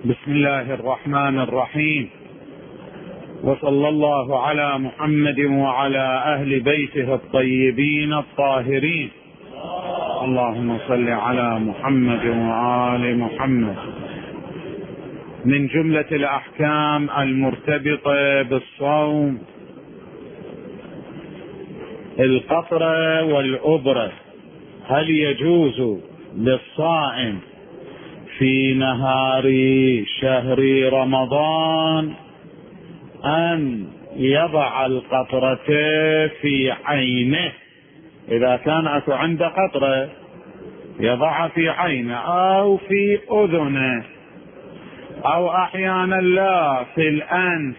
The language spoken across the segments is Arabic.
بسم الله الرحمن الرحيم، وصلى الله على محمد وعلى أهل بيته الطيبين الطاهرين. اللهم صل على محمد وآل محمد. من جملة الأحكام المرتبطة بالصوم القطرة والأبرة. هل يجوز للصائم في نهار شهر رمضان أن يضع القطرة في عينه؟ إذا كان أكو عنده قطرة يضع في عينه أو في أذنه أو أحيانا لا في الأنف.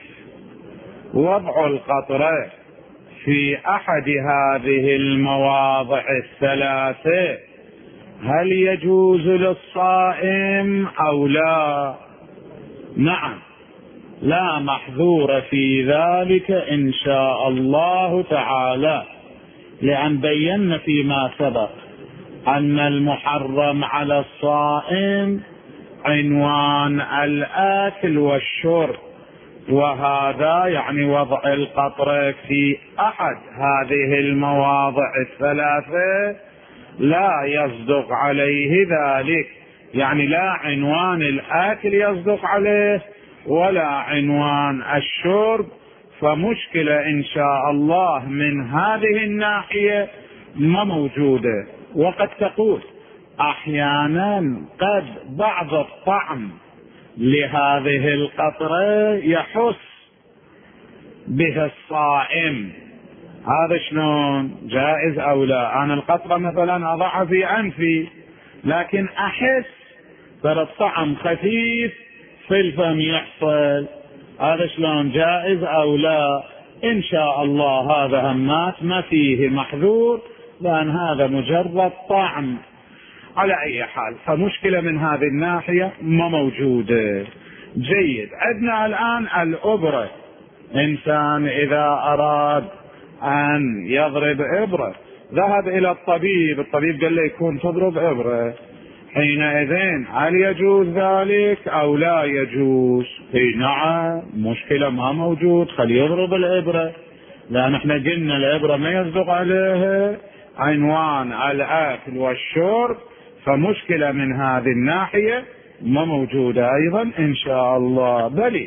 وضع القطرة في أحد هذه المواضع الثلاثة هل يجوز للصائم أو لا؟ نعم، لا محذور في ذلك إن شاء الله تعالى، لأن بينا فيما سبق أن المحرم على الصائم عنوان الأكل والشرب، وهذا يعني وضع القطرة في أحد هذه المواضع الثلاثة لا يصدق عليه ذلك، يعني لا عنوان الأكل يصدق عليه ولا عنوان الشرب. فمشكلة إن شاء الله من هذه الناحية ما موجودة. وقد تقول أحيانا قد بعض الطعم لهذه القطرة يحس بها الصائم، هذا شلون؟ جائز أو لا؟ أنا القطرة مثلا أضعها في أنفي لكن أحس ترى الطعم خفيف في الفم يحصل، هذا شلون؟ جائز أو لا؟ إن شاء الله هذا همات ما فيه محذور، لأن هذا مجرد طعم. على أي حال فمشكلة من هذه الناحية ما موجودة. جيد. عندنا الآن الأبرة. إنسان إذا أراد أن يضرب إبرة ذهب إلى الطبيب، الطبيب قال له يكون تضرب إبرة، حينئذ هل يجوز ذلك أو لا يجوز؟ نعم، مشكلة ما موجود، خليه يضرب الإبرة، لأن احنا قلنا الإبرة ما يصدق عليها عنوان الأكل والشرب، فمشكلة من هذه الناحية ما موجودة أيضا إن شاء الله. بل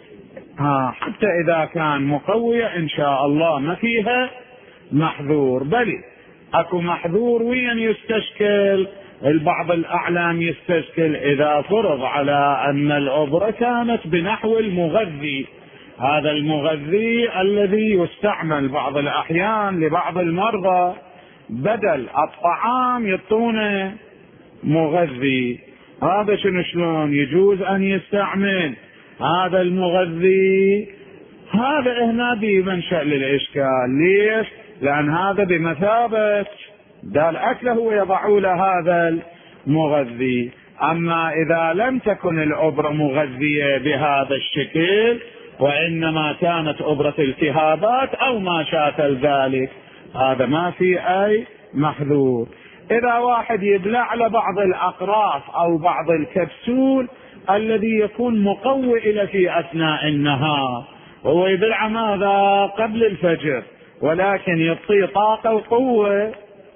حتى إذا كان مقوية إن شاء الله ما فيها محذور. بل أكو محذور وين يستشكل؟ البعض الأعلام يستشكل إذا فرض على أن الأبرة كانت بنحو المغذي، هذا المغذي الذي يستعمل بعض الأحيان لبعض المرضى بدل الطعام يعطونه مغذي، هذا شلون يجوز أن يستعمل هذا المغذي؟ هذا هنا بمنشأ للإشكال. ليش؟ لأن هذا بمثابة ده الأكل هو يضعوا له هذا المغذي. أما إذا لم تكن الأبرة مغذية بهذا الشكل وإنما كانت أبرة التهابات أو ما شاكل ذلك، هذا ما في أي محذور. إذا واحد يبلع لبعض الأقراص أو بعض الكبسول الذي يكون مقوي إلى في أثناء النهار، هو يبلع ماذا؟ قبل الفجر، ولكن يعطيه طاقة وقوة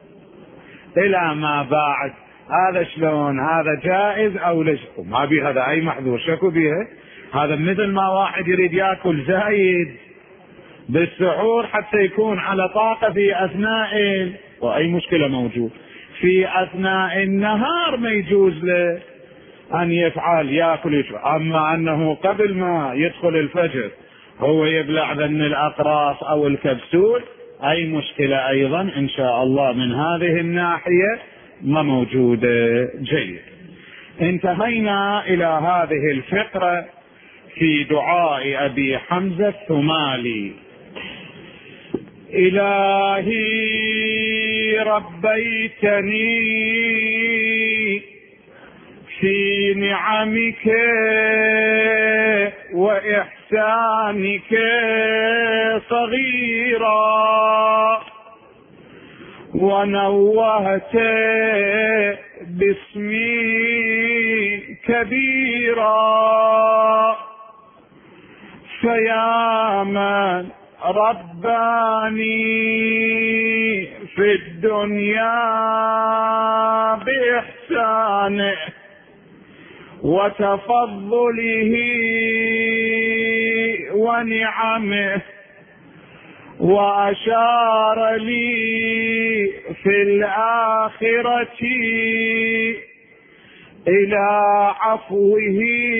إلى ما بعد، هذا شلون؟ هذا جائز أو ليس؟ ما بهذا أي محذور، شكو بيه؟ هذا مثل ما واحد يريد يأكل زايد بالسحور حتى يكون على طاقة في أثناء وأي مشكلة موجود في أثناء النهار ما يجوز له أن يفعل يأكل يشرب. أما أنه قبل ما يدخل الفجر هو يبلع ذن الأقراص أو الكبسول أي مشكلة أيضا إن شاء الله من هذه الناحية ما موجودة. جيد. انتهينا إلى هذه الفقرة في دعاء أبي حمزة الثمالي: إلهي ربيتني في نعمك وإحسانك صغيرا، ونوهت باسمك كبيرا. فيا من رباني في الدنيا بإحسانه وتفضله ونعمه، وأشار لي في الآخرة إلى عفوه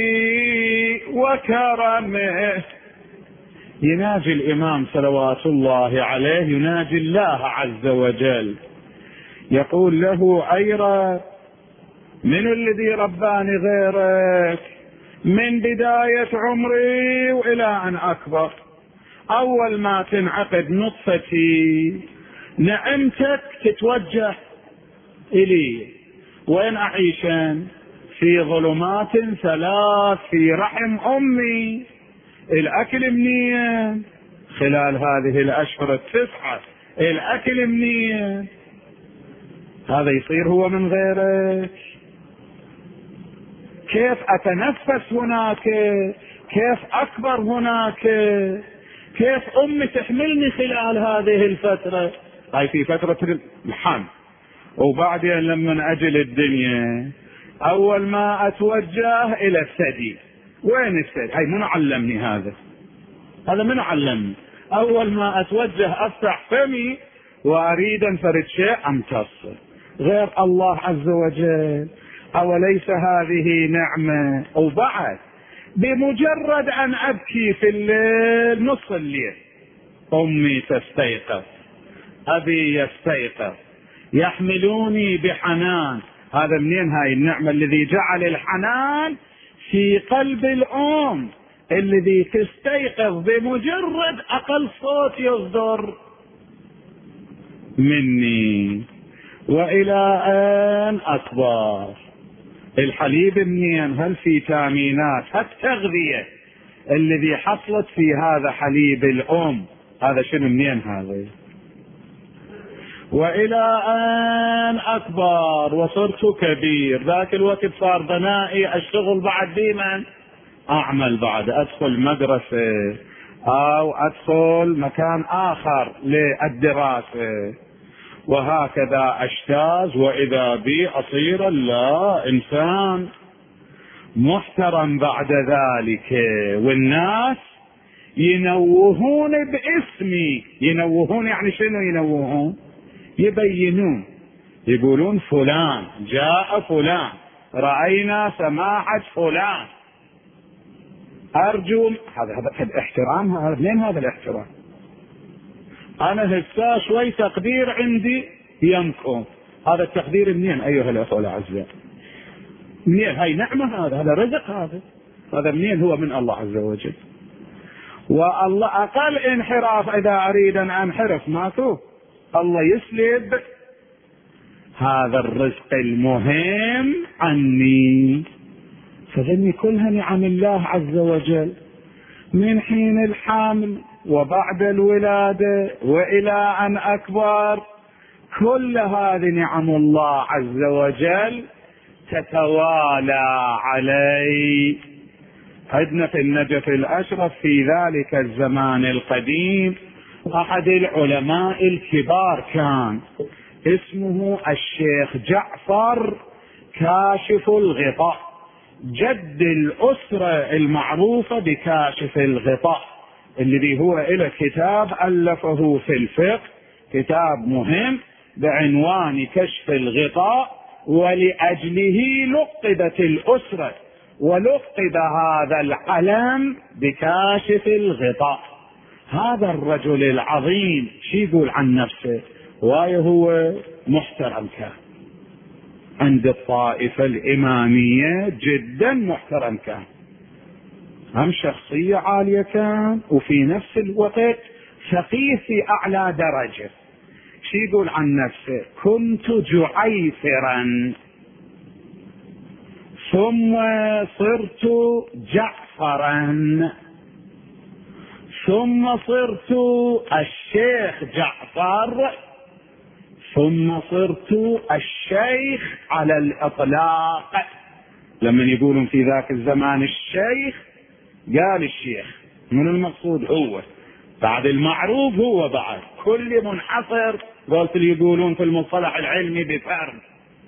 وكرمه. يناجي الإمام صلوات الله عليه، يناجي الله عز وجل، يقول له: أي رب، من الذي رباني غيرك؟ من بداية عمري وإلى أن أكبر، أول ما تنعقد نطفتي نعمتك تتوجه إلي، وين أعيش؟ في ظلمات ثلاث في رحم أمي. الأكل منين؟ خلال هذه الأشهر 9 الأكل منين؟ هذا يصير هو من غيرك؟ كيف أتنفس هناك؟ كيف أكبر هناك؟ كيف أمي تحملني خلال هذه الفترة؟ هاي في فترة الحمل. وبعدين لما أجل الدنيا أول ما أتوجه إلى الثدي. وين الثدي؟ هاي من علمني هذا من علمني. أول ما أتوجه أفتح فمي وأريد أنفرد شيء أمتص غير الله عز وجل. أوليس هذه نعمة؟ وبعد بمجرد أن أبكي في الليل، نص الليل، أمي تستيقظ، أبي يستيقظ، يحملوني بحنان. هذا منين هاي النعمة؟ الذي جعل الحنان في قلب الأم، الذي تستيقظ بمجرد أقل صوت يصدر مني. وإلى أن أكبر. الحليب منين؟ هل في تامينات؟ التغذية الذي حصلت في هذا حليب الأم، هذا شنو منين هذا؟ وإلى أن أكبر وصرت كبير. ذاك الوقت صار بنائي أشتغل بعد ديما، أعمل بعد، أدخل مدرسة أو أدخل مكان آخر للدراسة، وهكذا أجتاز، وإذا بي أصير لا إنسان محترم بعد ذلك. والناس ينوهون باسمي. ينوهون يعني شنو ينوهون؟ يبينون، يقولون فلان جاء، فلان رأينا سماحة فلان. أرجو هذا احترام. هذا منين هذا الاحترام؟ أنا هسه شوي تقدير عندي يمكم. هذا التقدير منين أيها الأخوة الأعزاء؟ منين؟ هاي نعمة، هذا رزق، هذا منين؟ هو من الله عز وجل. والله أقل انحراف إذا أريد أن أنحرف ماكو، الله يسلب هذا الرزق المهم عني. فذني كلها نعم الله عز وجل، من حين الحمل وبعد الولادة وإلى أن أكبر. كل هذه نعم الله عز وجل تتوالى علي. عندنا في النجف الأشرف في ذلك الزمان القديم أحد العلماء الكبار كان اسمه الشيخ جعفر كاشف الغطاء، جد الأسرة المعروفة بكاشف الغطاء، الذي هو إلى كتاب ألفه في الفقه، كتاب مهم بعنوان كشف الغطاء، ولأجله لقبت الأسرة ولقب هذا العلم بكاشف الغطاء. هذا الرجل العظيم شي يقول عن نفسه؟ وهو محترم كان عند الطائفة الإمامية، جدا محترم كان، هم شخصية عالية كان، وفي نفس الوقت فقيه في أعلى درجة. شي يقول عن نفسه؟ كنت جعيفرا ثم صرت جعفرا ثم صرت الشيخ جعفر ثم صرت الشيخ على الإطلاق. لما يقولون في ذاك الزمان الشيخ قال الشيخ، من المقصود هو بعد المعروف، هو بعد كل منحصر قلت اللي يقولون في المصطلح العلمي بفرد.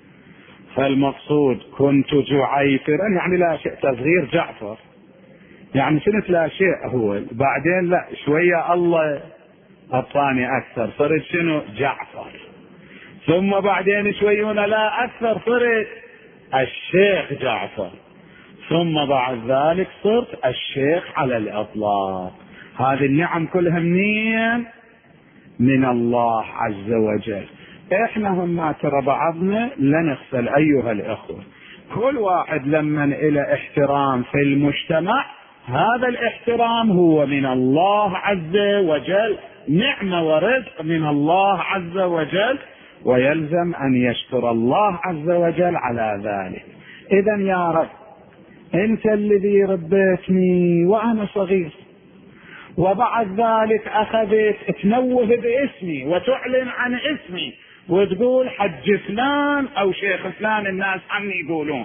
فالمقصود كنت جعيفرا يعني لا شيء، تصغير جعفر يعني سنة لا شيء هو، بعدين لا شوية الله أعطاني أكثر صرت شنو جعفر، ثم بعدين شوية لا أكثر صرت الشيخ جعفر، ثم بعد ذلك صرت الشيخ على الإطلاق. هذه النعم كلها منين؟ من الله عز وجل. احنا هم ترى بعضنا لا نغفل ايها الاخوة، كل واحد لما الى احترام في المجتمع، هذا الاحترام هو من الله عز وجل، نعمة ورزق من الله عز وجل، ويلزم ان يشكر الله عز وجل على ذلك. اذا يا رب انت الذي ربيتني وانا صغير، وبعد ذلك اخذت تنوه باسمي وتعلن عن اسمي وتقول حج فلان او شيخ فلان الناس عني يقولون.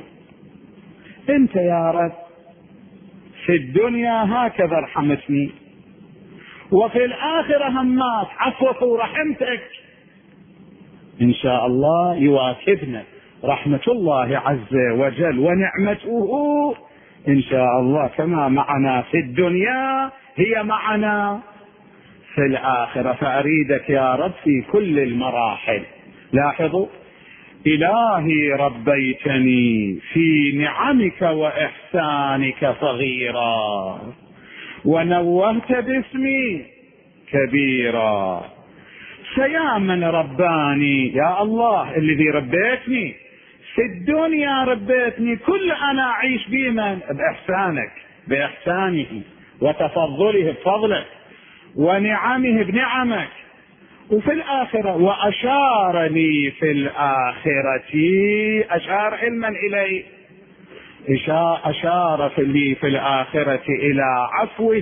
انت يا رب في الدنيا هكذا رحمتني، وفي الاخرة همات عفوك ورحمتك ان شاء الله يواكبنا رحمة الله عز وجل ونعمته ان شاء الله كما معنا في الدنيا هي معنا في الآخرة. فأريدك يا رب في كل المراحل. لاحظوا، إلهي ربيتني في نعمك وإحسانك صغيرا، ونوهت باسمي كبيرا. فيا من رباني يا الله الذي ربيتني في الدنيا، ربيتني كل أنا أعيش بمن؟ بإحسانك، بإحسانه وتفضله بفضلك، ونعمه بنعمك. وفي الآخرة وأشار لي في الآخرة، أشار علما إلي، أشار لي في الآخرة إلى عفوه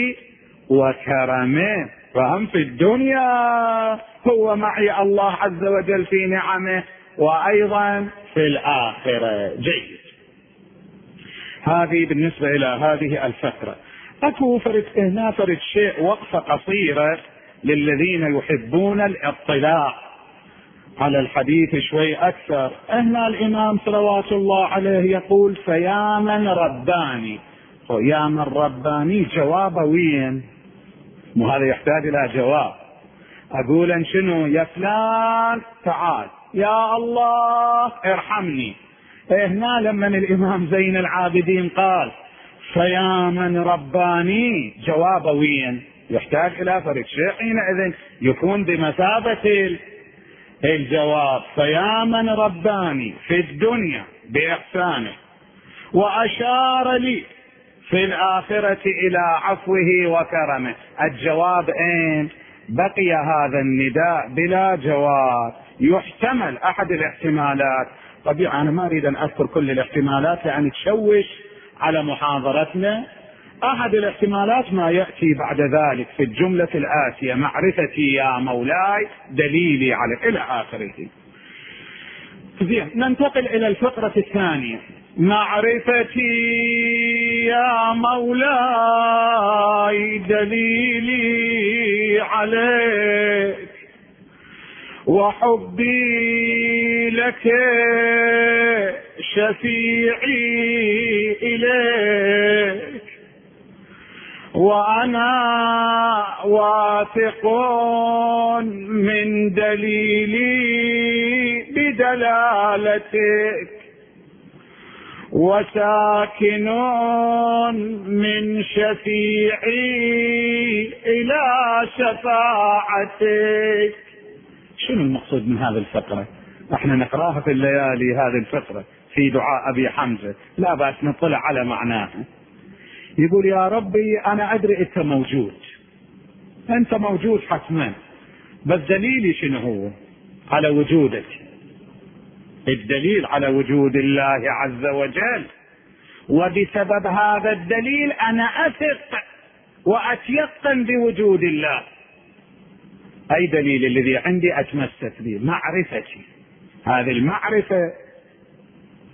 وكرمه. فهم في الدنيا هو معي الله عز وجل في نعمه، وأيضا في الآخرة. جيد. هذه بالنسبة إلى هذه الفترة. أكو هنا فرد شيء وقفة قصيرة للذين يحبون الاطلاع على الحديث شوي أكثر. هنا الإمام صلوات الله عليه يقول فيا من رباني. يا من رباني جواب وين؟ وهذا يحتاج إلى جواب. أقول أن شنو؟ يا فلان تعال، يا الله ارحمني. هنا لما الإمام زين العابدين قال فيا من رباني جواب وين؟ يحتاج إلى فرق شيء، حينئذ يكون بمثابة الجواب. فيا من رباني في الدنيا بإحسانه، وأشار لي في الآخرة إلى عفوه وكرمه. الجواب أين؟ بقي هذا النداء بلا جواب. يحتمل أحد الاحتمالات. طبيعي أنا ما أريد أن أذكر كل الاحتمالات لأن تشوش على محاضرتنا. أحد الاحتمالات ما يأتي بعد ذلك في الجملة الآتية: معرفتي يا مولاي دليلي عليك، إلى آخره. زين، ننتقل إلى الفقرة الثانية. معرفتي يا مولاي دليلي عليك، وحبي لك شفيعي إليك، وأنا واثق من دليلي بدلالتك، وساكن من شفيعي إلى شفاعتك. شنو المقصود من هذه الفقرة؟ احنا نقراها في الليالي هذه الفقرة في دعاء أبي حمزة، لا بأس نطلع على معناها. يقول يا ربي أنا أدري أنت موجود، أنت موجود حتما، بس دليلي شنو هو على وجودك؟ الدليل على وجود الله عز وجل، وبسبب هذا الدليل أنا أثق وأتيقن بوجود الله. أي دليل الذي عندي أتمسك به؟ معرفتي. هذه المعرفة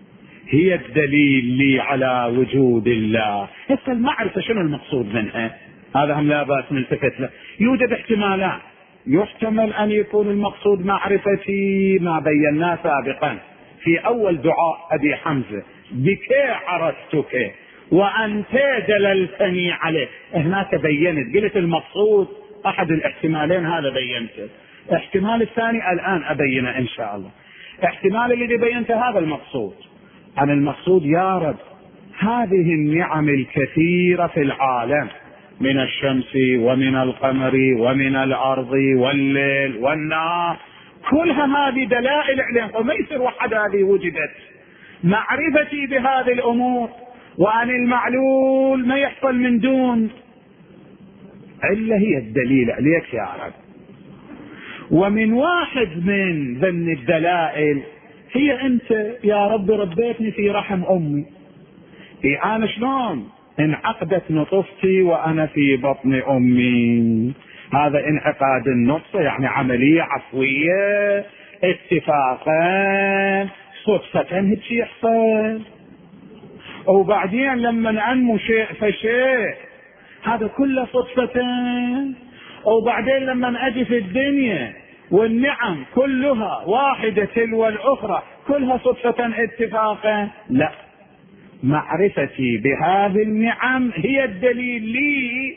هي الدليل لي على وجود الله. هسه المعرفة شنو المقصود منها؟ هذا هم لا بأس نلتفت له. يوجد احتمالات، يحتمل أن يكون المقصود معرفتي ما بيناه سابقا في أول دعاء أبي حمزة، بك عرفتك وأنت دللتني عليه. هناك بينت، قلت المقصود أحد الاحتمالين هذا بينته. احتمال الثاني الآن أبينه إن شاء الله. احتمال الذي بينته هذا المقصود. عن المقصود يا رب هذه النعم الكثيرة في العالم من الشمس ومن القمر ومن الأرض والليل والنهار، كلها هذه دلائل عليها، وما يصير وحد هذه وجدت. معرفتي بهذه الأمور وعن المعلول ما يحصل من دون إلا هي الدليل عليك يا رب. ومن واحد من ضمن الدلائل هي أنت يا رب ربيتني في رحم أمي. أنا شلون انعقدت نطفتي وأنا في بطن أمي؟ هذا انعقاد النطفة يعني عملية عفوية اتفاقا صدفة هيك يحصل، وبعدين لما أنمو شيء فشيء هذا كله صدفة، وبعدين لما أجي في الدنيا والنعم كلها واحدة تلو الأخرى كلها صدفة اتفاقا. لا، معرفتي بهذه النعم هي الدليل لي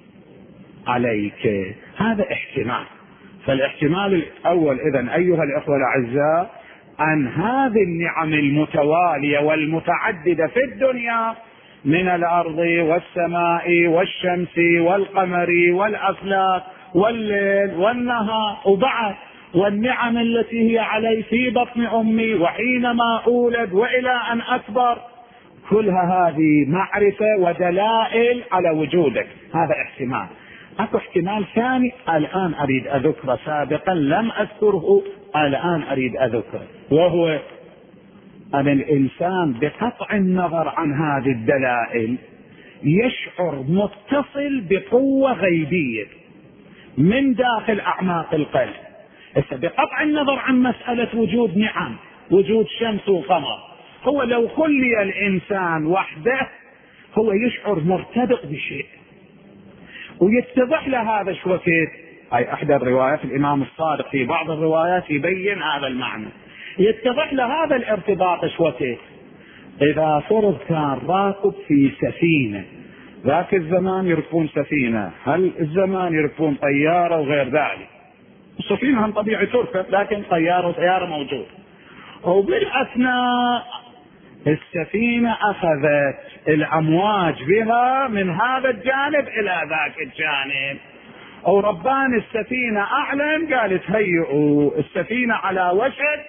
عليك. هذا احتمال. فالاحتمال الأول إذن أيها الأخوة الأعزاء أن هذه النعم المتوالية والمتعددة في الدنيا من الأرض والسماء والشمس والقمر والأفلاك والليل والنهار، وبعد والنعم التي هي علي في بطن أمي وحينما أولد وإلى أن أكبر، كلها هذه معرفة ودلائل على وجودك. هذا احتمال. أكو احتمال ثاني الآن أريد أذكره، سابقا لم أذكره الآن أريد أذكره، وهو أن الإنسان بقطع النظر عن هذه الدلائل يشعر متصل بقوة غيبية من داخل أعماق القلب. بقطع النظر عن مسألة وجود نعم، وجود شمس وقمر، هو لو خلي الإنسان وحده هو يشعر مرتبط بشيء ويتضح له هذا شو وقت. هاي أحد الروايات الإمام الصادق في بعض الروايات يبين هذا المعنى، يتضح له هذا الارتباط شو وقت. إذا فرض كان راكب في سفينة، ذاك الزمان يركبون سفينة، هل الزمان يركبون طيارة وغير ذلك. السفينة هم طبيعي تركب، لكن طيارة وسيارة موجود. وبالأثناء السفينة أخذت الأمواج بها من هذا الجانب إلى ذاك الجانب، أو ربان السفينة أعلن قالت هيئوا السفينة على وشك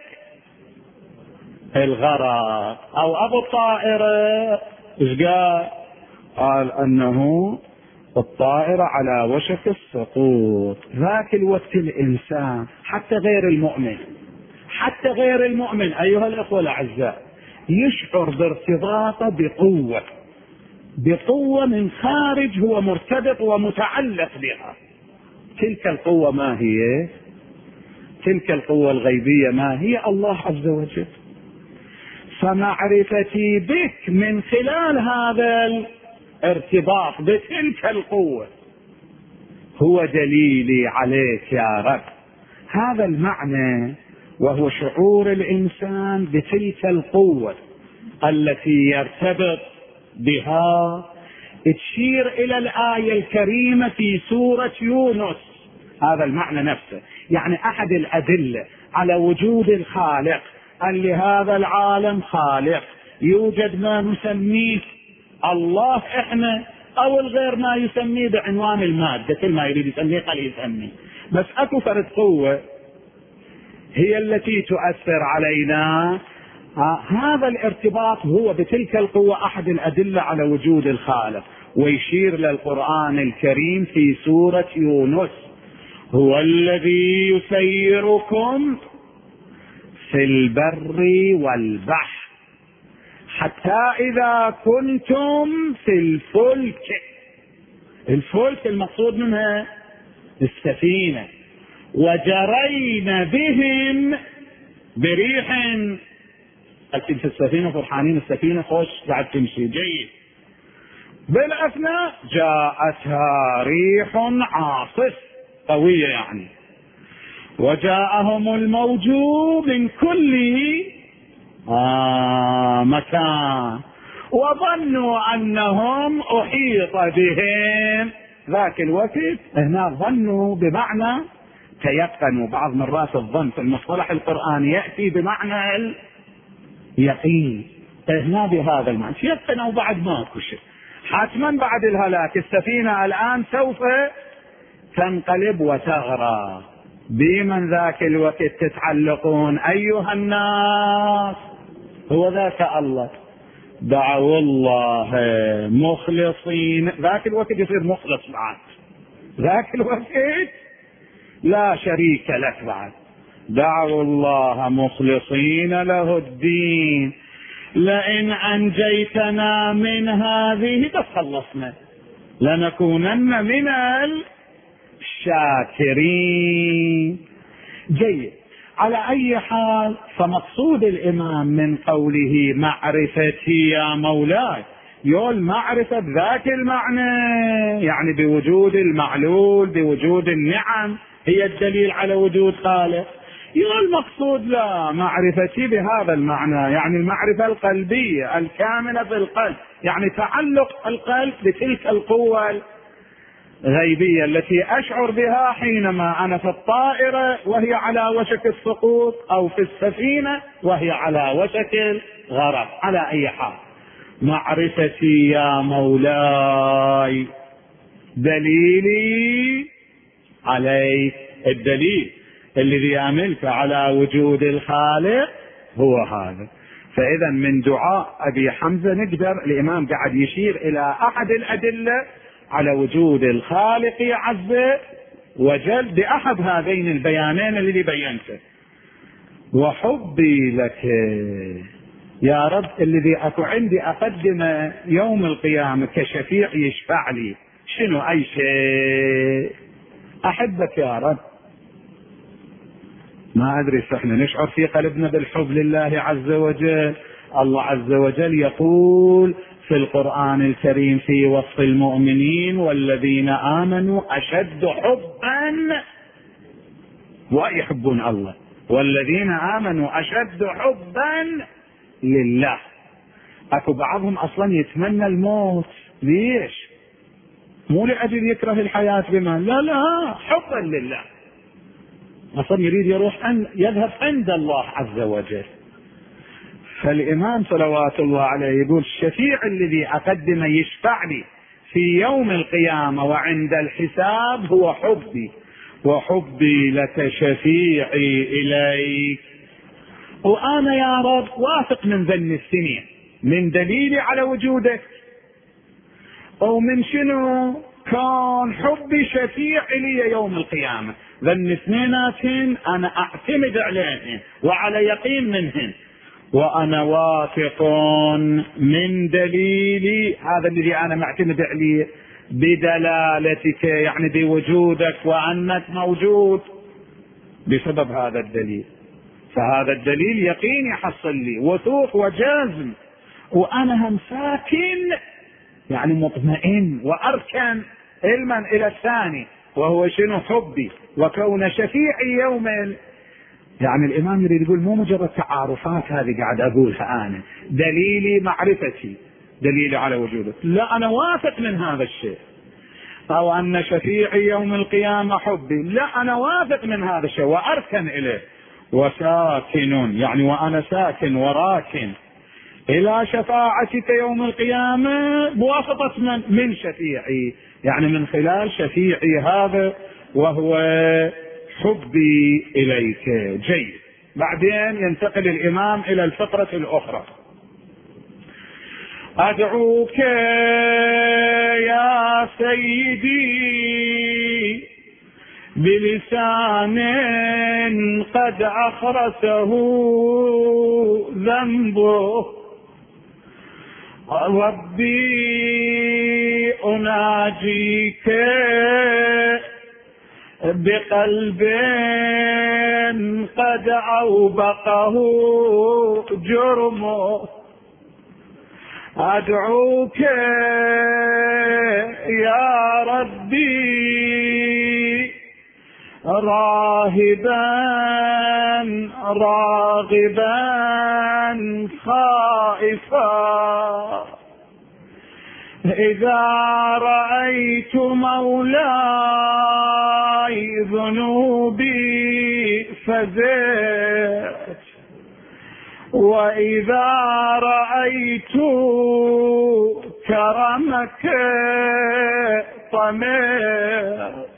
الغرق، أو أبو الطائرة إيش قال أنه الطائرة على وشك السقوط. ذاك الوقت الإنسان حتى غير المؤمن أيها الأخوة الأعزاء يشعر بارتباطه بقوة من خارج، هو مرتبط ومتعلق بها. تلك القوة ما هي؟ تلك القوة الغيبية ما هي؟ الله عز وجل. فمعرفتي بك من خلال هذا الارتباط بتلك القوة هو دليلي عليك يا رب. هذا المعنى، وهو شعور الإنسان بتلك القوة التي يرتبط بها، تشير إلى الآية الكريمة في سورة يونس. هذا المعنى نفسه، يعني أحد الأدلة على وجود الخالق، أن لهذا العالم خالق، يوجد ما نسميه الله إحنا أو الغير ما يسميه بعنوان المادة، كل ما يريد يسميه قال يسميه، بس أكو فرد قوة هي التي تؤثر علينا. هذا الارتباط هو بتلك القوة أحد الأدلة على وجود الخالق. ويشير للقرآن الكريم في سورة يونس: هو الذي يسيركم في البر والبحر حتى إذا كنتم في الفلك المقصود منها السفينة، وجرين بهم بريح لكن في السفينة فرحانين، السفينة خوش قاعد تمشي جيد. بالأثناء جاءتها ريح عاصف قوية يعني، وجاءهم الموج من كل مكان وظنوا أنهم أحيط بهم. ذاك الوقت هنا ظنوا بمعنى تيقنوا. بعض مرات الظن في المصطلح القرآني يأتي بمعنى اليقين، هنا بهذا المعنى تيقنوا بعد ماكو شيء، حتما بعد الهلاك السفينة الآن سوف تنقلب وتغرق. بمن ذاك الوقت تتعلقون أيها الناس؟ هو ذاك الله. دعوا الله مخلصين. ذاك الوقت يصير مخلص بعد، ذاك الوقت لا شريك لك بعد. دعوا الله مخلصين له الدين لئن أنجيتنا من هذه، بس خلصنا، لنكونن من الشاكرين. جيد. على أي حال، فمقصود الإمام من قوله معرفتي يا مولاي، يقول معرفة بذاك المعنى، يعني بوجود المعلول، بوجود النعم، هي الدليل على وجود خالق. يقول مقصود لا، معرفتي بهذا المعنى، يعني المعرفة القلبية الكاملة في القلب، يعني تعلق القلب بتلك القوة الغيبية التي أشعر بها حينما أنا في الطائرة وهي على وشك السقوط، أو في السفينة وهي على وشك الغرق. على أي حال، معرفتي يا مولاي دليلي عليك. الدليل الذي يعملك على وجود الخالق هو هذا. فإذا من دعاء أبي حمزة نقدر، الإمام قاعد يشير إلى أحد الأدلة على وجود الخالق عز وجل بأحد هذين البيانين الذي بينته. وحبي لك يا رب الذي أكو عندي أقدمه يوم القيامة كشفيع يشفع لي. شنو أي شيء؟ أحبك يا رب. ما أدري احنا نشعر في قلبنا بالحب لله عز وجل. الله عز وجل يقول في القرآن الكريم في وصف المؤمنين: والذين آمنوا أشد حبا، ويحبون الله. والذين آمنوا أشد حبا لله. أكو بعضهم أصلا يتمنى الموت. ليش؟ مو لأجل يكره الحياة بما لا، حبا لله. أصلا يريد يروح أن يذهب عند الله عز وجل. فالإمام صلوات الله عليه يقول: الشفيع الذي أقدم يشفع لي في يوم القيامة وعند الحساب هو حبي، وحبي لك شفيعي إليك. وأنا يا رب واثق من ذن السنين، من دليلي على وجودك، أو من شنو؟ كان حبي شفيع لي يوم القيامة. ذن اثنيناتهن أنا أعتمد عليهن وعلى يقين منهن، وأنا واثق من دليلي هذا الذي أنا معتمد عليه بدلالتك، يعني بوجودك وأنك موجود بسبب هذا الدليل. فهذا الدليل يقين يحصل لي وثوق وجزم، وأنا هم ساكن يعني مطمئن وأركن علما إلى الثاني، وهو شنو؟ حبي وكون شفيعي يوم. يعني الإمام يريد يقول مو مجرد تعارفات هذه قاعد أقولها أنا، دليلي معرفتي، دليلي على وجودك. لا، أنا واثق من هذا الشيء. أو أن شفيعي يوم القيامة حبي، لا، أنا واثق من هذا الشيء وأركن إليه. وساكن، يعني وأنا ساكن وراكن إلى شفاعتك يوم القيامة بواسطة من شفيعي، يعني من خلال شفيعي هذا وهو حبي إليك. جيد. بعدين ينتقل الإمام إلى الفقرة الأخرى: أدعوك يا سيدي بلسان قد أخرسه ذنبه، ربي أناجيك بقلب قد أوبقه جرمه. أدعوك يا ربي راهبا راغبا خائفا، إذا رأيت مولاي ذنوبي فزعت، وإذا رأيت كرمك طمعت،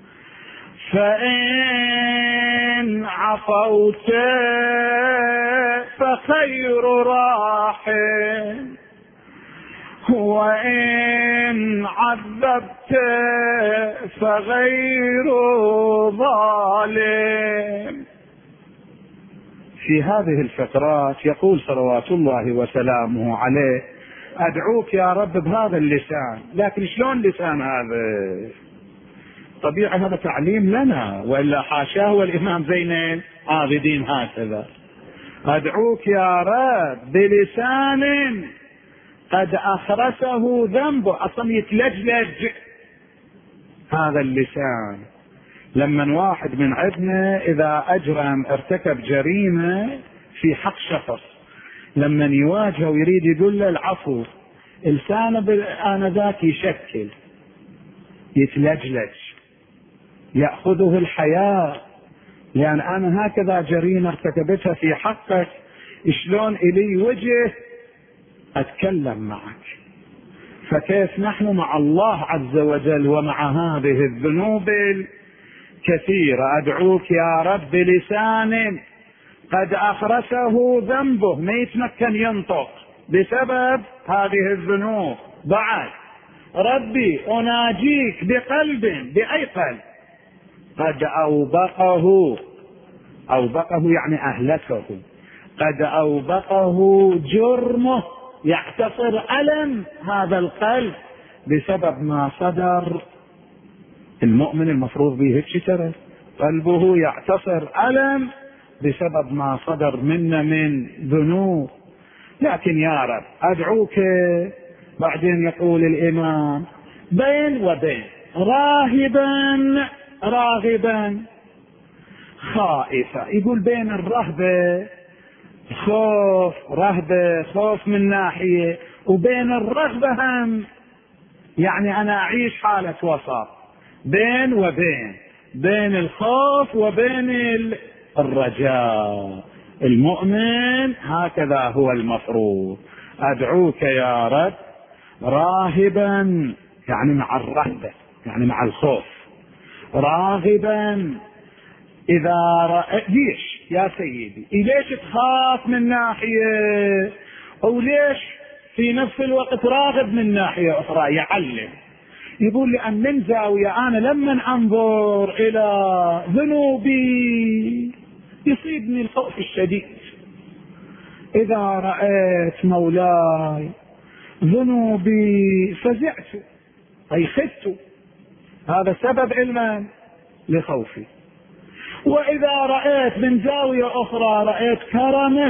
فإن عفوت فخير راحم، وإن عذبت فغير ظالم. في هذه الفقرات يقول صلوات الله وسلامه عليه: أدعوك يا رب بهذا اللسان. لكن شلون لسان هذا؟ طبيعي هذا تعليم لنا، وإلا حاشاه والإمام زين العابدين هكذا. أدعوك يا رب بلسان قد أخرسه ذنبه، أصلا يتلجلج هذا اللسان. لما واحد من عندنا إذا أجرم ارتكب جريمة في حق شخص، لما يواجهه ويريد يقول له العفو، لسانه آنذاك يشكل، يتلجلج، يأخذه الحياء، لأن أنا هكذا جريمة ارتكبتها في حقك، شلون إلي وجه أتكلم معك؟ فكيف نحن مع الله عز وجل ومع هذه الذنوب الكثيرة؟ أدعوك يا رب بلسان قد أخرسه ذنبه، ما يتمكن ينطق بسبب هذه الذنوب. بعد ربي أناجيك بقلب، بأي قلب؟ قد أوبقه، أوبقه يعني أهلكه، قد أوبقه جرمه، يعتصر ألم هذا القلب بسبب ما صدر. المؤمن المفروض به هيك ترى، قلبه يعتصر ألم بسبب ما صدر منا من ذنوب. لكن يا رب أدعوك، بعدين يقول الإمام: بين وبين، راهبا راغبا خائفا. يقول بين الرهبة خوف، رهبة خوف من ناحية، وبين الرغبة هم، يعني أنا أعيش حالة وسط بين وبين، بين الخوف وبين الرجاء. المؤمن هكذا هو المفروض. أدعوك يا رب راهبا، يعني مع الرهبة، يعني مع الخوف، راغبا. إذا ليش يا سيدي؟ ليش تخاف من ناحية وليش في نفس الوقت راغب من ناحية أخرى؟ يعلم، يقول لأن من زاوية أنا لما أنظر إلى ذنوبي يصيبني الخوف الشديد. إذا رأيت مولاي ذنوبي فزعت، أي خفت، هذا سبب علما لخوفي. وإذا رأيت من زاوية أخرى رأيت كرمك،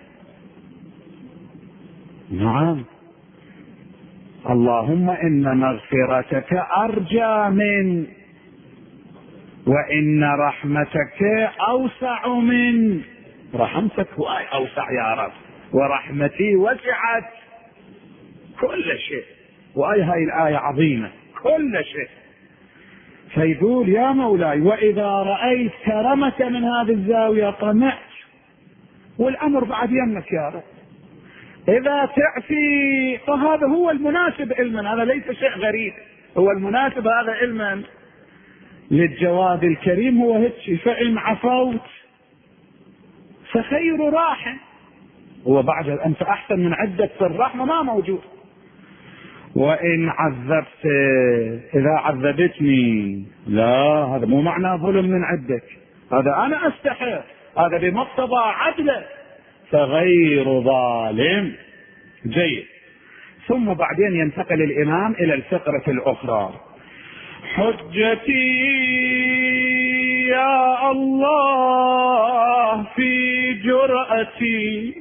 نعم، اللهم إن مغفرتك أرجى من، وإن رحمتك أوسع من. رحمتك أوسع يا رب، ورحمتي وسعت كل شيء. هاي الآية عظيمة، كل شيء. فيقول يا مولاي وإذا رأيت كرمك من هذه الزاوية طمعت، والأمر بعد يمك يا رب. إذا تعفي فهذا هو المناسب علما، هذا ليس شيء غريب، هو المناسب هذا علما للجواد الكريم، هو هيك. فإن عفوت فخير راحة، هو بعد أنت أحسن من عدة في الرحمة ما موجود. وإن عذبت، إذا عذبتني، لا، هذا مو معنى ظلم من عندك، هذا أنا أستحق، هذا بمقتضى عدله، فغير ظالم. جيد. ثم بعدين ينتقل الإمام إلى الفقرة الأخرى: حجتي يا الله في جرأتي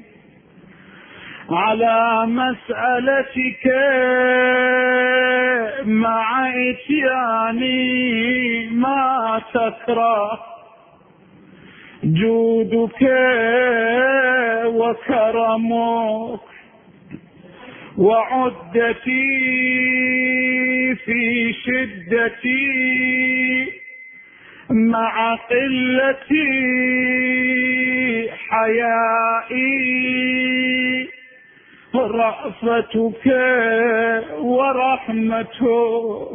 على مسألتك مع إتياني ما تكره جودك وكرمك وعدتي في شدتي مع قلتي حيائي رأفتك ورحمتك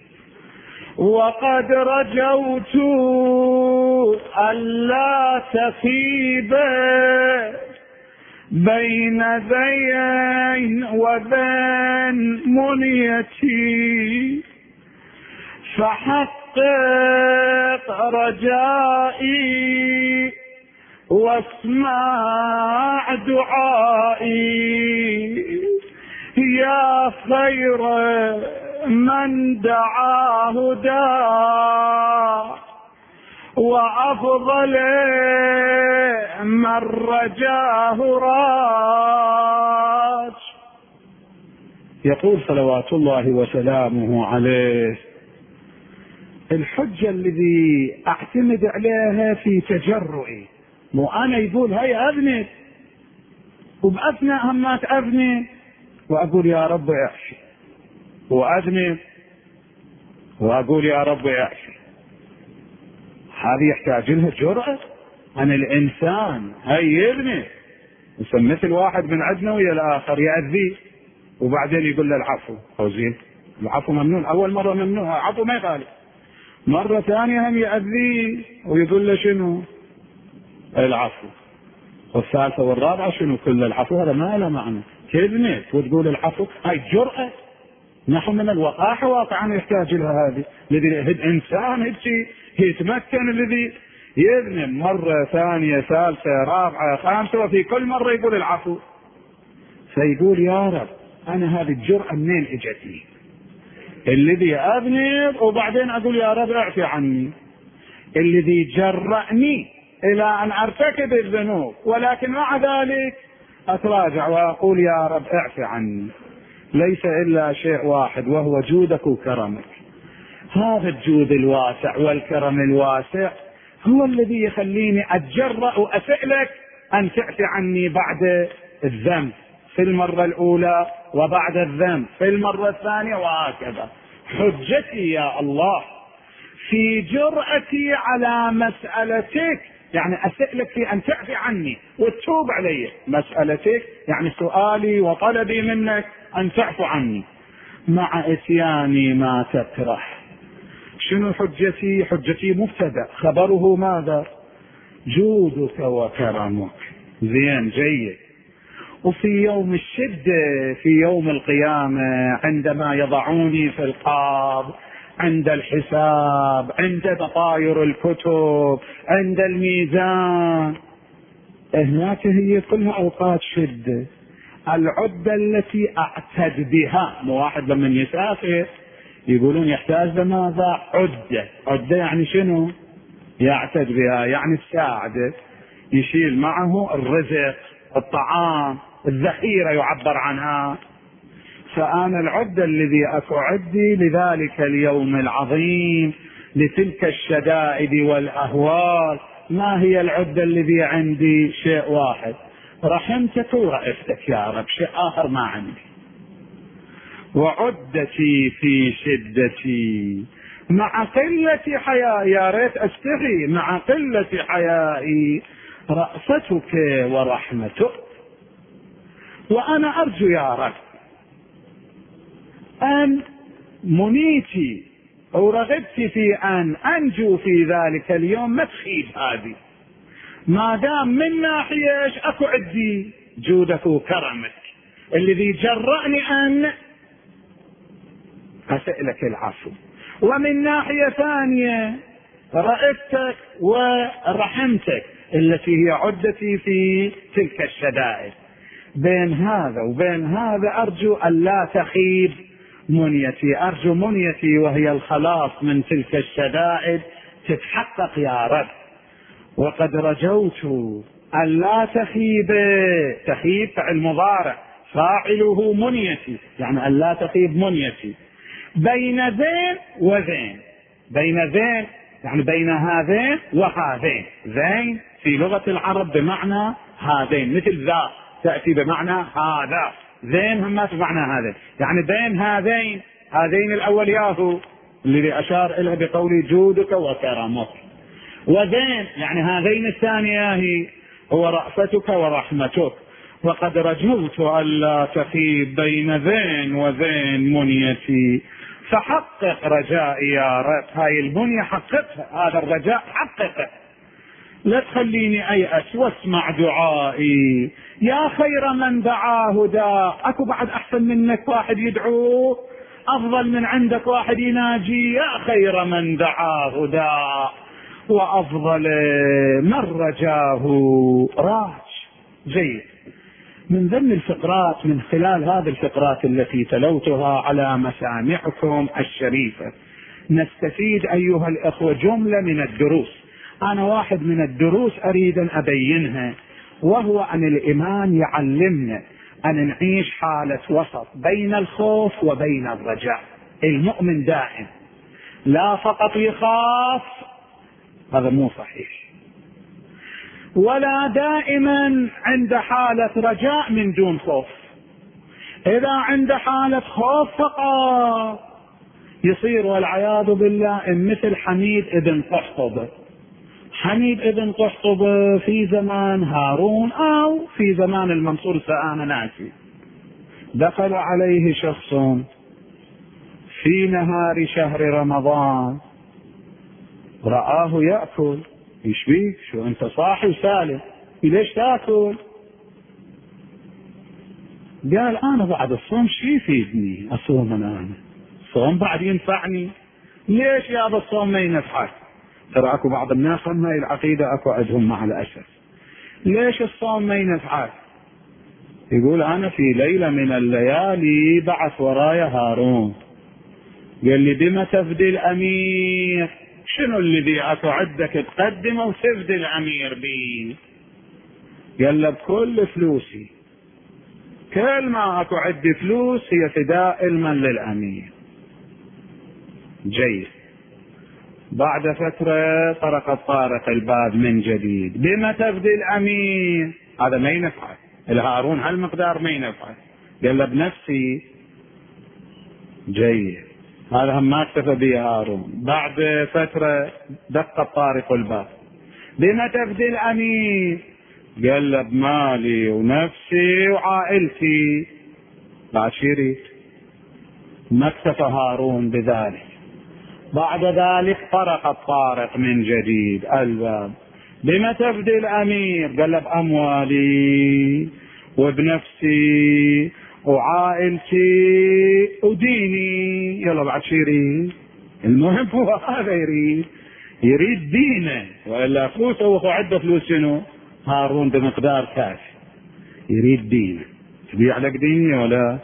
وقد رجوت ألا تخيب بين ذين وبين منيتي فحقق رجائي واسمع دعائي يا خير من دعاه داع وأفضل من رجاه راج. يقول صلوات الله وسلامه عليه: الحجة الذي أعتمد عليها في تجرؤي، مو أنا يقول هاي أذنب وبأثناء همات أذنب وأقول يا رب اعفي، وأذنب وأقول يا رب اعفي، هذه يحتاج لها جرأة. أنا الإنسان هاي يذنب مثل واحد من عندنا ويا الآخر يأذيه وبعدين يقول له العفو، أو زين العفو ممنوع، أول مرة ممنوع، عفو ما يخالف، مرة ثانية هم يأذيه ويقول له شنو العفو، والثالثة والرابعة شنو كل العفو. هذا ما له معنى، تذنب وتقول العفو، هاي جرأة. نحن من الوقاحة واقعا يحتاج لها هذه، الذي الإنسان هيك يتمكن الذي يذنب مرة ثانية ثالثة رابعة خامسة وفي كل مرة يقول العفو، فيقول يا رب أنا هذه الجرأة منين اجتني؟ الذي أذنب وبعدين أقول يا رب اعفي عني، الذي جرأني إلى أن أرتكب الذنوب ولكن مع ذلك أتراجع وأقول يا رب اعفي عني، ليس إلا شيء واحد وهو جودك وكرمك. هذا الجود الواسع والكرم الواسع هو الذي يخليني أتجرأ وأسألك أن تعفي عني بعد الذنب في المرة الأولى وبعد الذنب في المرة الثانية وهكذا. حجتي يا الله في جرأتي على مسألتك، يعني أسألك في أن تعفي عني وتتوب علي، مسألتك يعني سؤالي وطلبي منك أن تعفو عني مع إتياني ما تكره. شنو حجتي؟ حجتي مبتدأ، خبره ماذا؟ جودك وكرمك. زين جيد. وفي يوم الشدة في يوم القيامة عندما يضعوني في القبر، عند الحساب، عند تطاير الكتب، عند الميزان، هناك هي كلها أوقات شدة. العدة التي أعتد بها، مو واحد لما يسافر يقولون يحتاج لماذا؟ عدة. عدة يعني شنو؟ يعتد بها يعني تساعده، يشيل معه الرزق، الطعام، الذخيرة يعبر عنها. فأنا العدة الذي أعدي لذلك اليوم العظيم لتلك الشدائد والأهوال. ما هي العدة الذي عندي؟ شيء واحد، رحمتك ورأفتك يا رب، شيء آخر ما عندي. وعدتي في شدتي مع قلة حيائي، يا ريت أستحي، مع قلة حيائي رأفتك ورحمتك. وأنا أرجو يا رب أن منيتي أو رغبتي في أن أنجو في ذلك اليوم ما تخيب هذه، ما دام من ناحية أكو عندي جودك وكرمك الذي جرأني أن أسألك العفو، ومن ناحية ثانية رأفتك ورحمتك التي هي عدتي في تلك الشدائد. بين هذا وبين هذا أرجو أن لا تخيب منيتي، أرجو منيتي وهي الخلاص من تلك الشدائد تتحقق يا رب. وقد رجوت ألا تخيب، تخيب فعل مضارع فاعله منيتي، يعني ألا تخيب منيتي بين ذين وذين. بين ذين يعني بين هذين وهذين. ذين في لغة العرب بمعنى هذين، مثل ذا تأتي بمعنى هذا، ذين هم بمعنى هذين، يعني بين هذين. هذين الأول ياهو الذي أشار إليه بقول جودك وكرمك، وذين يعني هذين الثانية هي هو رأفتك ورحمتك. وقد رجوت ألا تخيب بين ذين وذين منيتي، فحقق رجائي يا رب. هاي المنية حققها، هذا الرجاء حققه، لا تخليني أيأس واسمع دعائي. يا خير من دعاه داء، أكو بعد أحسن منك واحد يدعوه، أفضل من عندك واحد يناجي. يا خير من دعاه داء وأفضل من رجاه راج. جيد. من ضمن الفقرات، من خلال هذه الفقرات التي تلوتها على مسامعكم الشريفة، نستفيد أيها الأخوة جملة من الدروس. أنا واحد من الدروس أريد أن أبينها، وهو أن الإيمان يعلمنا أن نعيش حالة وسط بين الخوف وبين الرجاء. المؤمن دائم لا فقط يخاف، هذا مو صحيح، ولا دائما عند حالة رجاء من دون خوف. إذا عند حالة خوف فقط يصير والعياذ بالله مثل حميد ابن قحطب. حميد ابن قحطب في زمان هارون أو في زمان المنصور سآن ناسي، دخل عليه شخص في نهار شهر رمضان، رآه يأكل. ايش بيك؟ شو انت صاحي وسالم، ليش تاكل؟ قال انا بعد الصوم شي يفيدني اصوم؟ انا الصوم بعد ينفعني؟ ليش يا ابا الصوم ما ينفعك؟ ترى اكو بعض الناس هم هاي العقيدة اكو عندهم مع الاسف. ليش الصوم ما ينفعك؟ يقول انا في ليلة من الليالي بعث ورايا هارون قال لي بما تفدي الامير. شنو الذي اكو عندك تقدمه وتفدي الامير بيه؟ قال له بكل فلوسي، كل ما اكو عندي فلوس هي فداء علما للامير. جيد. بعد فترة طرقت طارق الباب من جديد، بما تفدي الامير. هذا ما ينفع الهارون، هالمقدار ما ينفع. قال له بنفسي. جيد. هذا هم ما اكتفى به هارون. بعد فترة دق طارق الباب، بما تفدي الامير؟ قال له بمالي ونفسي وعائلتي. بعد شيري ما اكتفى هارون بذلك. بعد ذلك طرق الطارق من جديد الباب، بما تفدي الامير؟ قال له باموالي وبنفسي وعائلتي وديني. يلا بعد شيري. المهم هو هذا يريد دينه، والا فلوسه وهو عنده فلوس. شنو؟ هارون بمقدار كافي يريد دينه. تبيع لك ديني ولا؟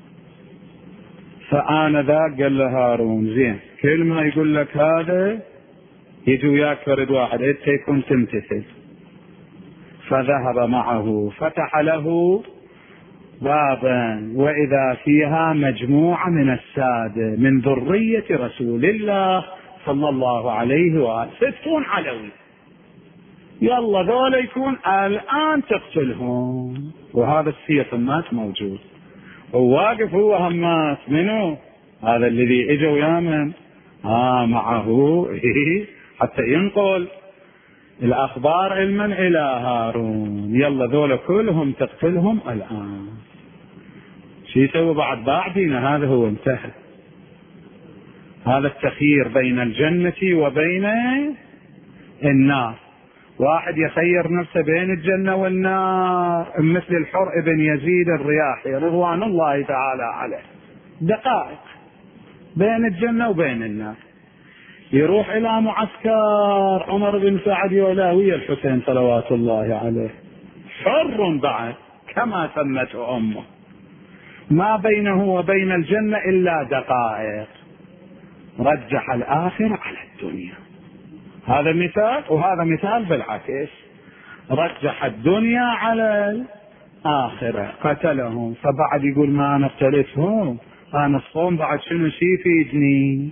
فانا ذاك قال له هارون زين، كل ما يقول لك هذا يجي وياك فرد واحد انت يكون تمتثل. فذهب معه، فتح له بابا واذا فيها مجموعة من السادة من ذرية رسول الله صلى الله عليه وآله، 60 علوي. يلا ذولا يكون الآن تقتلهم. وهذا السيف مات موجود وواقف هو همات. منو هذا الذي اجوا يامن؟ معه حتى ينقل الأخبار علما إلى هارون. يلا ذولا كلهم تقتلهم الآن. شو يسوي بعدين؟ هذا هو انتهى. هذا التخيير بين الجنة وبين النار. واحد يخير نفسه بين الجنة والنار مثل الحر ابن يزيد الرياحي رضوان الله تعالى عليه، دقائق بين الجنة وبين النار. يروح إلى معسكر عمر بن سعد ولاوي الحسين صلوات الله عليه، حر بعد كما سمته أمه، ما بينه وبين الجنة إلا دقائق. رجح الآخرة على الدنيا. هذا مثال، وهذا مثال بالعكس، رجح الدنيا على الآخرة، قتلهم، فبعد يقول ما أنا ابتلتهم، أنا الصوم بعد شنو شي يفيدني.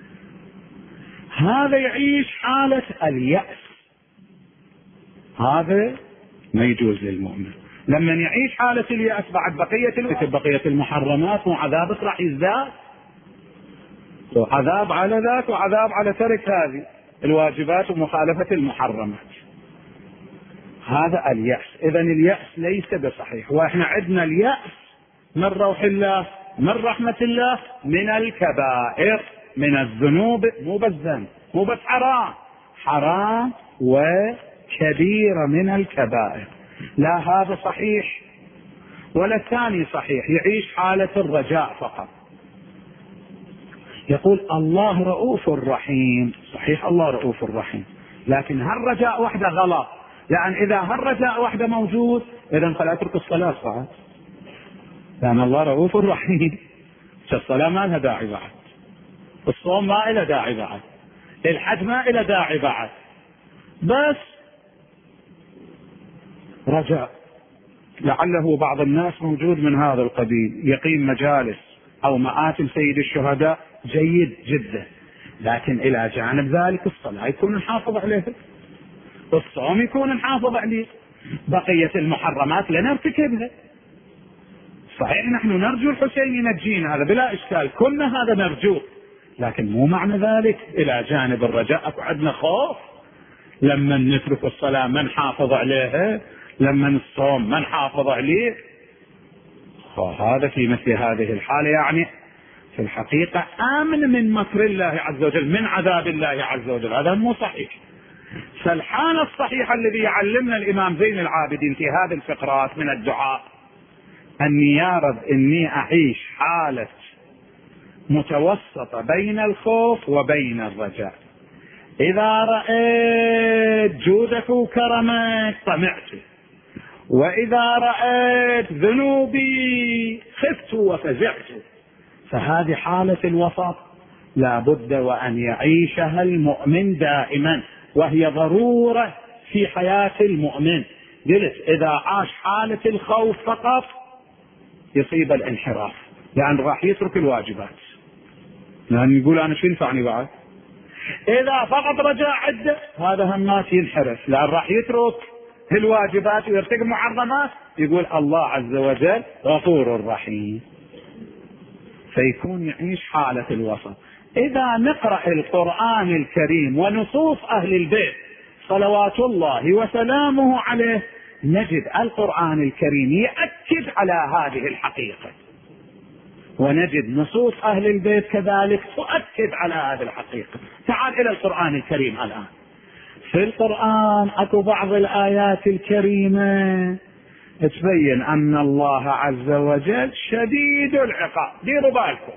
هذا يعيش حالة اليأس، هذا ما يجوز للمؤمن. لما يعيش حالة اليأس بعد بقية المحرمات، وعذابك راح يزداد، وعذاب على ذاك وعذاب على ترك هذه الواجبات ومخالفة المحرمات. هذا اليأس. إذن اليأس ليس بصحيح. وإحنا عندنا اليأس من روح الله، من رحمة الله، من الكبائر، من الذنوب، مو بالذنب، مو بس حرام وكبيرة من الكبائر. لا هذا صحيح ولا الثاني صحيح. يعيش حالة الرجاء فقط، يقول الله رؤوف رحيم. صحيح الله رؤوف رحيم، لكن هالرجاء وحده غلط، لأن إذا هالرجاء وحده موجود إذن فلا اترك الصلاة صعب، لأن الله رؤوف رحيم. الصلاة ما لها داعي بعد، الصوم ما إلى داعي بعد، الحج ما إلى داعي بعد، بس رجاء. لعله بعض الناس موجود من هذا القبيل، يقيم مجالس أو مآتم سيد الشهداء جيد جدا، لكن إلى جانب ذلك الصلاة يكون نحافظ عليه، الصوم يكون نحافظ عليه، بقية المحرمات لا نرتكبها. صحيح نحن نرجو الحسين ينجينا، هذا بلا إشكال، كلنا هذا نرجوه، لكن مو معنى ذلك إلى جانب الرجاء عندنا خوف. لما نترك الصلاة ما نحافظ عليها، لما الصوم ما نحافظ عليه، فهذا في مثل هذه الحالة يعني في الحقيقة آمن من مكر الله عز وجل، من عذاب الله عز وجل. هذا مو صحيح. فالحالة الصحيحة الذي يعلمنا الإمام زين العابدين في هذه الفقرات من الدعاء أني يا رب إني أعيش حالة متوسطة بين الخوف وبين الرجاء. إذا رأيت جودك وكرمك طمعت، وإذا رأيت ذنوبي خفت وفزعت. فهذه حالة الوسط لا بد وأن يعيشها المؤمن دائما، وهي ضرورة في حياة المؤمن. قلت إذا عاش حالة الخوف فقط يصيب الانحراف، لأن راح يترك الواجبات، لأن يقول أنا شو ينفعني بعد. إذا فقط رجاء عدة هذا همات ينحرف، لأن راح يترك الواجبات ويرتكب محرمات. يقول الله عز وجل غفور رحيم، فيكون يعيش حالة الوسط. إذا نقرأ القرآن الكريم ونصوص أهل البيت صلوات الله وسلامه عليه، نجد القرآن الكريم يؤكد على هذه الحقيقة، ونجد نصوص أهل البيت كذلك تؤكد على هذه الحقيقة. تعال إلى القرآن الكريم الآن. في القرآن أكو بعض الآيات الكريمة تبين أن الله عز وجل شديد العقاب. ديروا بالكم،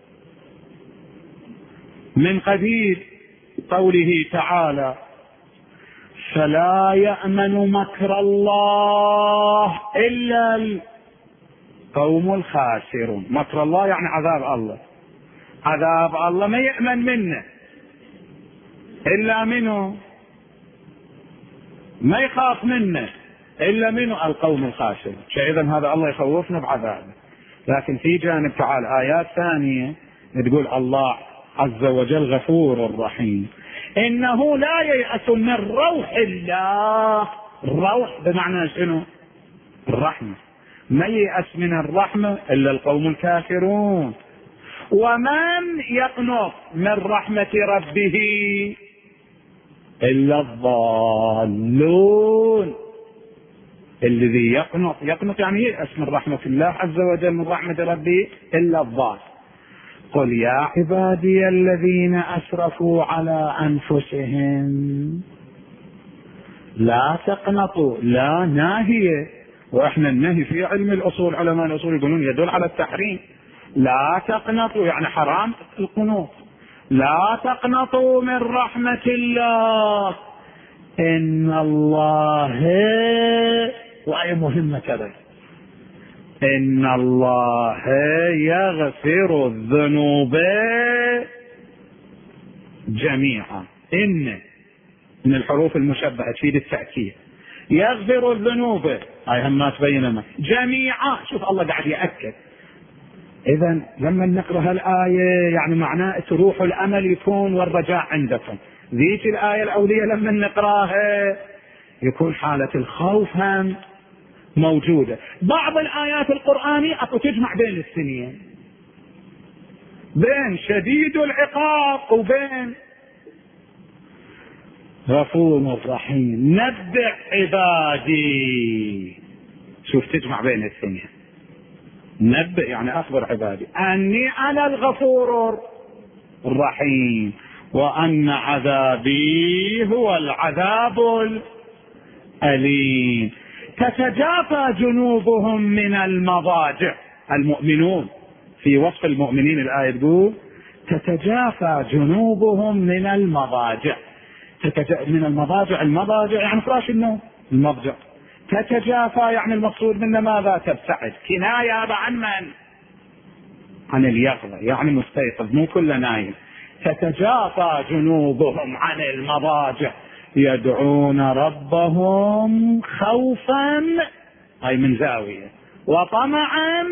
من قبيل قوله تعالى فلا يأمن مكر الله إلا القوم الخاسرون. مكر الله يعني عذاب الله، عذاب الله ما يأمن منه إلا منه، ما يخاف منه إلا منه القوم الخاسرون. إذن هذا الله يخوفنا بعذابه. لكن في جانب تعالى آيات ثانية تقول الله عز وجل غفور رحيم، إنه لا ييأس من روح الله. الروح بمعنى شنو؟ الرحمة. ما ييأس من الرحمة إلا القوم الكافرون. ومن يقنط من رحمة ربه إلا الضالون. الذي يقنط يعني ييأس من رحمة الله عز وجل، من رحمة ربه، إلا الضال. قل يا عبادي الذين أسرفوا على أنفسهم لا تقنطوا. لا ناهية، وإحنا النهي في علم الأصول، علماء الأصول يقولون يدل على التحريم. لا تقنطوا يعني حرام القنوط. لا تقنطوا من رحمة الله إن الله، وآية مهمة كذا، إن الله يغفر الذنوب جميعا. إن من الحروف المشبهة تفيد التأكيد. يغفر الذنوب، هاي هم ما تبين جميعا، شوف الله قاعد يأكد. إذا لما نقرأ هالآية يعني معناه تروح الأمل يكون والرجاء عندكم. ذيك الآية الأولية لما نقرأها يكون حالة الخوف هم موجودة. بعض الآيات القرآنية تجمع بين السنين، بين شديد العقاب وبين غفور رحيم. نبئ عبادي، شوف تجمع بين السنين. نبئ يعني أخبر عبادي أني أنا الغفور الرحيم وأن عذابي هو العذاب الأليم. تتجافى جنوبهم من المضاجع. المؤمنون في وصف المؤمنين الآية تقول تتجافى جنوبهم من المضاجع. من المضاجع، المضاجع يعني فراش النوم، المضجع. تتجافى يعني المقصود منه ماذا؟ تبتعد. كناية عن من؟ عن اليقظة، يعني مستيقظ، مو كله نايم. تتجافى جنوبهم عن المضاجع يدعون ربهم خوفا، أي من زاوية، وطمعا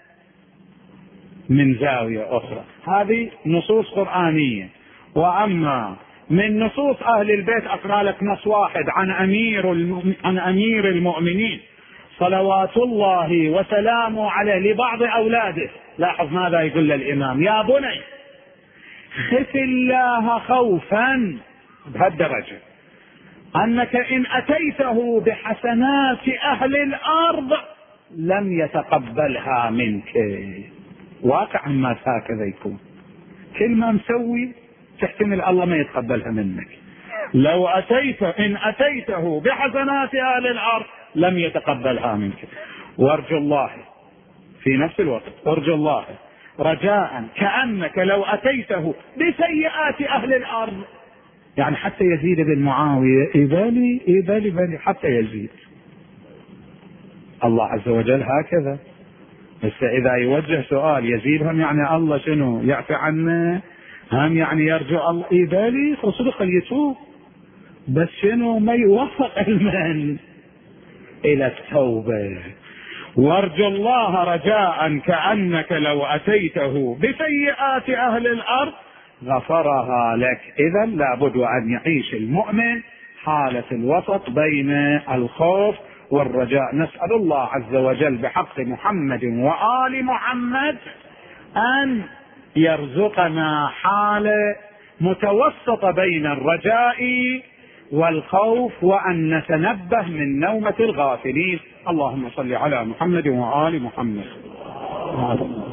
من زاوية أخرى. هذه نصوص قرآنية. وأما من نصوص أهل البيت أقرأ لك نص واحد عن أمير المؤمنين صلوات الله وسلامه عليه لبعض أولاده. لاحظ ماذا يقول الإمام: يا بني خف الله خوفا، بهالدرجة أنك إن أتيته بحسنات أهل الأرض لم يتقبلها منك. واقعا ما هكذا يكون، كل ما مسوي تحتمل الله ما يتقبلها منك. لو إن أتيته بحسنات أهل الأرض لم يتقبلها منك. وارجو الله في نفس الوقت، ارجو الله رجاء كأنك لو أتيته بسيئات أهل الأرض، يعني حتى يزيد بن معاوية إبالي حتى يزيد. الله عز وجل هكذا. بس إذا يوجه سؤال يزيدهم يعني الله شنو يعفي عنه، هم يعني يرجو الله إبالي صدق يتوب، بس شنو ما يوفق المن إلى التوبة. وارجو الله رجاء كأنك لو أتيته بسيئات أهل الأرض غفرها لك. إذا لابد أن يعيش المؤمن حالة الوسط بين الخوف والرجاء. نسأل الله عز وجل بحق محمد وآل محمد أن يرزقنا حالة متوسطة بين الرجاء والخوف، وأن نتنبه من نومة الغافلين. اللهم صل على محمد وآل محمد.